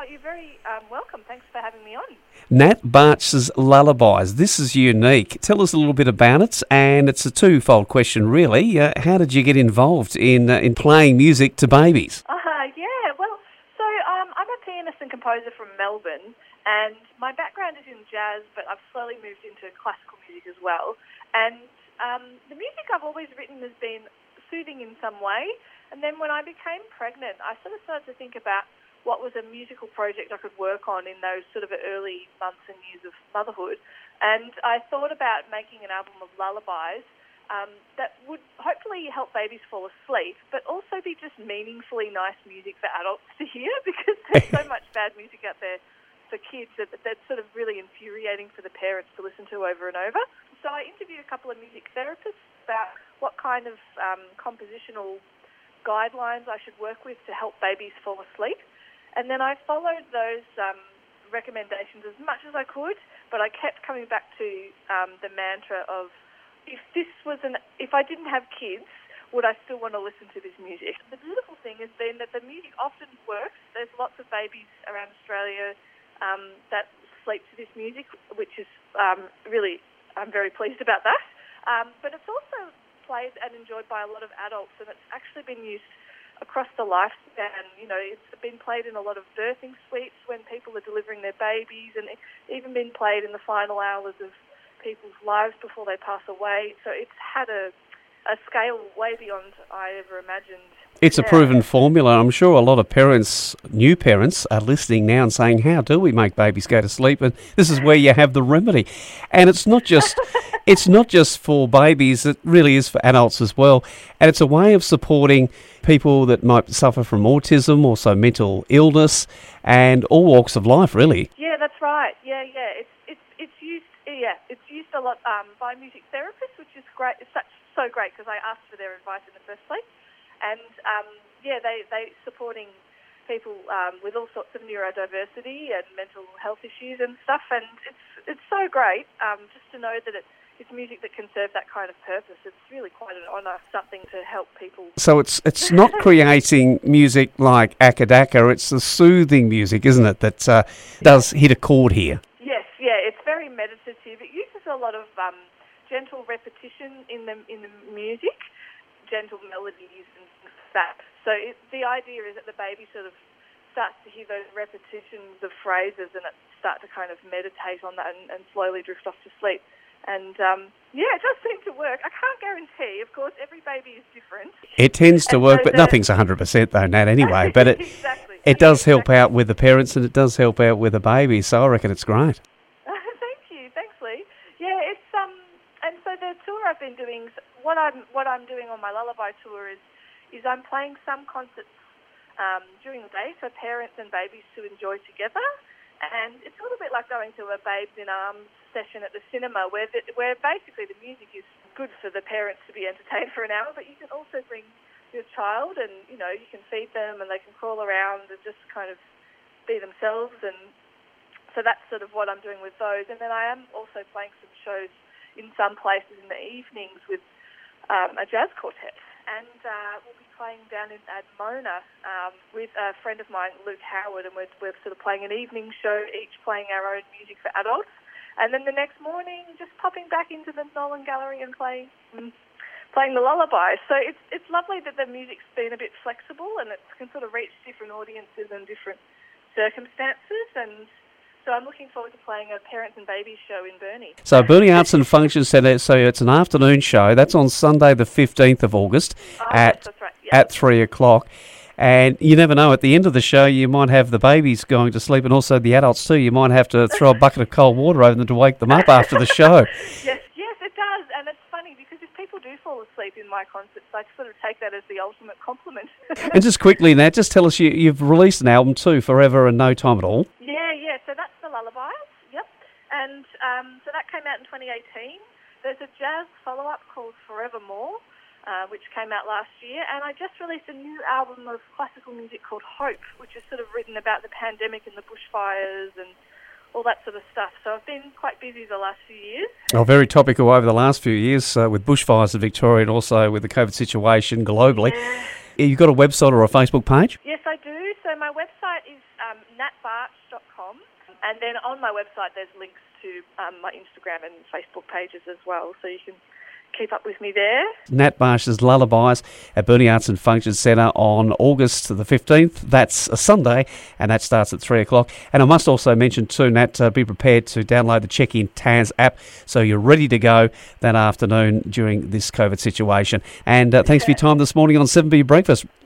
you're very welcome. Thanks for having me on. Nat Barch's Lullabies. This is unique. Tell us a little bit about it, and it's a twofold question, really. How did you get involved in playing music to babies? I'm a pianist and composer from Melbourne, and my background is in jazz, but I've slowly moved into classical music as well. And the music I've always written has been soothing in some way. And then when I became pregnant, I sort of started to think about what was a musical project I could work on in those sort of early months and years of motherhood. And I thought about making an album of lullabies that would hopefully help babies fall asleep, but also be just meaningfully nice music for adults to hear, because there's so much bad music out there for kids that's sort of really infuriating for the parents to listen to over and over. So I interviewed a couple of music therapists about what kind of compositional guidelines I should work with to help babies fall asleep. And then I followed those recommendations as much as I could, but I kept coming back to the mantra of, if I didn't have kids, would I still want to listen to this music? The beautiful thing has been that the music often works. There's lots of babies around Australia that sleep to this music, which is really, I'm very pleased about that. But it's also played and enjoyed by a lot of adults, and it's actually been used across the lifespan. You know, it's been played in a lot of birthing suites when people are delivering their babies, and it's even been played in the final hours of people's lives before they pass away. So it's had a scale way beyond I ever imagined. It's a proven formula. I'm sure a lot of parents, new parents, are listening now and saying, how do we make babies go to sleep? And this is where you have the remedy. And it's not just for babies, it really is for adults as well. And it's a way of supporting people that might suffer from autism, also mental illness, and all walks of life, really. Yeah, that's right. Yeah. It's used a lot by music therapists, which is great. It's so great, because I asked for their advice in the first place. And they supporting people with all sorts of neurodiversity and mental health issues and stuff. And it's so great just to know that it's music that can serve that kind of purpose. It's really quite an honour, something to help people. So it's not creating music like Akadaka, it's the soothing music, isn't it, that does hit a chord here? Yes, yeah, it's very meditative. It uses a lot of gentle repetition in the music, gentle melodies and things like that. So the idea is that the baby sort of starts to hear those repetitions of phrases, and it starts to kind of meditate on that and slowly drift off to sleep. And, it does seem to work. I can't guarantee, of course, every baby is different. It tends to work, but nothing's 100% though, Nat, anyway. But it does help out with the parents, and it does help out with the baby, so I reckon it's great. Thank you. Thanks, Lee. Yeah, it's, and so the tour I've been doing, what I'm doing on my lullaby tour is I'm playing some concerts during the day for parents and babies to enjoy together. And it's a little bit like going to a Babes in Arms session at the cinema, where basically the music is good for the parents to be entertained for an hour, but you can also bring your child, and you can feed them and they can crawl around and just kind of be themselves. And so that's sort of what I'm doing with those. And then I am also playing some shows in some places in the evenings with a jazz quartet. And we'll be playing down in Admona with a friend of mine, Luke Howard, and we're sort of playing an evening show, each playing our own music for adults. And then the next morning, just popping back into the Nolan Gallery and playing the lullaby. So it's lovely that the music's been a bit flexible, and it can sort of reach different audiences and different circumstances. And so I'm looking forward to playing a parents and babies show in Burnie. So Burnie Arts and Function Centre, so it's an afternoon show. That's on Sunday the 15th of August at 3 o'clock. And you never know, at the end of the show you might have the babies going to sleep, and also the adults too. You might have to throw a bucket of cold water over them to wake them up after the show. Yes, it does. And it's funny, because if people do fall asleep in my concerts, I sort of take that as the ultimate compliment. And just quickly, Nat, just tell us, you've released an album too, Forever and No Time at All. Yeah, so that's the lullabies, yep. And so that came out in 2018. There's a jazz follow-up called Forevermore, which came out last year, and I just released a new album of classical music called Hope, which is sort of written about the pandemic and the bushfires and all that sort of stuff. So I've been quite busy the last few years. Oh, very topical over the last few years with bushfires in Victoria, and also with the COVID situation globally. Yeah. You've got a website or a Facebook page? Yes, I do. So my website is natbarch.com, and then on my website there's links to my Instagram and Facebook pages as well, so you can keep up with me there. Nat Barch's Lullabies at Burnie Arts and Function Centre on August the 15th. That's a Sunday, and that starts at 3 o'clock. And I must also mention too, Nat, be prepared to download the Check-In Taz app so you're ready to go that afternoon during this COVID situation. And thanks for your time this morning on 7B Breakfast.